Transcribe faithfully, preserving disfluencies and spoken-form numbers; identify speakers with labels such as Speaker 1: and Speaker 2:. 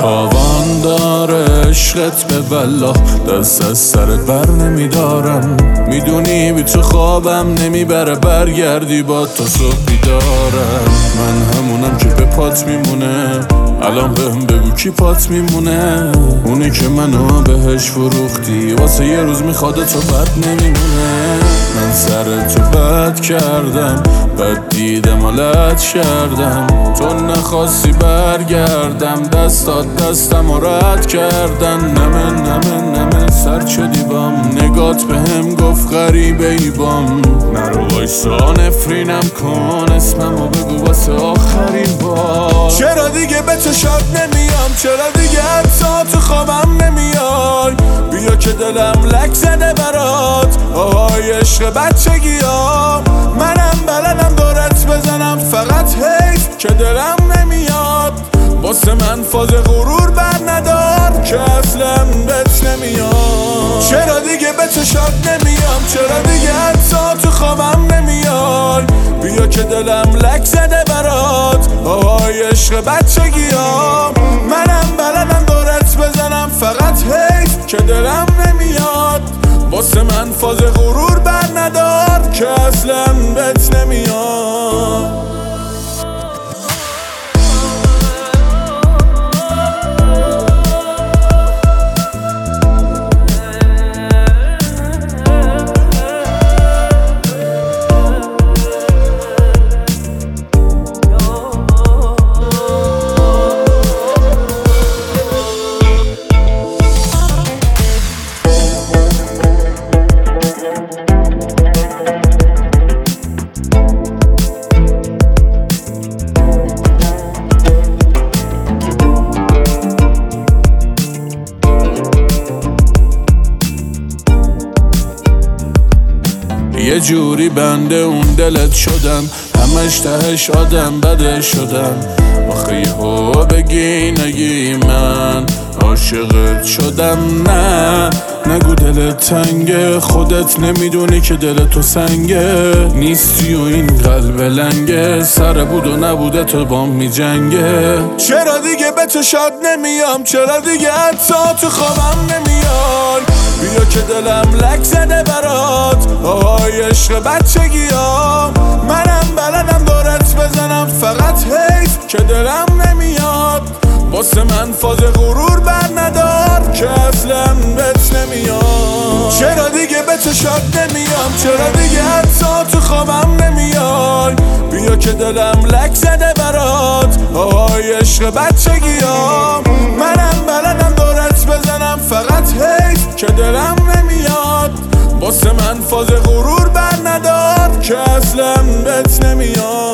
Speaker 1: تاوان داره عشقت به والله، دست از سرت بر نمیدارم. میدونی بی تو خوابم نمیبره، برگردی با تو صبح بیدارم. من همونم که به پات میمونه، الان بهم بگو کی پات میمونه؟ اونی که منو بهش فروختی، واسه یه روز میخواد تو بد نمیمونه. من سر تو بد کردم، بد دیدم و لد کردم. تو نخواستی برگردم، دستات دستم و رد کردن. نمه نمه نمه سر شدی بام، نگات بهم گفت غریبه ای بام. نرو وایسا نفرینم کن، اسممو بگو واسه آخرین بار. چرا دیگه به تو شاد نمیام؟ چرا دیگه حتی تو خوابم نمیای؟ بیا که دلم لک زده برات، آهای عشق بچگی ها. منم بلدم دورت بزنم، فقط حیف که دلم نمیاد. واسه من فاز غرور بر ندار که اصلا بهت نمیاد. چرا دیگه به تو شاد نمیام؟ چرا دیگه حتی تو خوابم نمیای؟ بیا که دلم لک زده برات، آهای عشق بچگی ها. منم بلدم دورت بزنم، فقط حیف که دلم نمیاد. واسه من فاز غرور بر ندار که اصلا بهت نمیاد. یه جوری بنده اون دلت شدم، همش تهش آدم بده شدم. آخه یهو بگی نگی من عاشقت شدم. نه نگو دلت تنگه، خودت نمیدونی که دل تو سنگه. نیستی و این قلب لنگه، سر بود و نبوده تو بام می جنگه. چرا دیگه به تو شاد نمیام؟ چرا دیگه حتی تو خوابم نمیای؟ بیا که دلم لک زده برات، آهای عشق بچگی ها. منم بلدم دورت بزنم، فقط حیف که دلم نمیاد. واسه من فاز غرور بر ندار که اصلا بهت نمیاد. چرا دیگه به تو شاد نمیام؟ چرا دیگه حتی تو خوابم نمیای؟ بیا که دلم لک زده برات، آهای عشق بچگی ها. منم بلدم دورت بزنم، فقط حیف که دلم نمیاد. واسه من فاز غرور بر ندار که اصلا بهت نمیاد.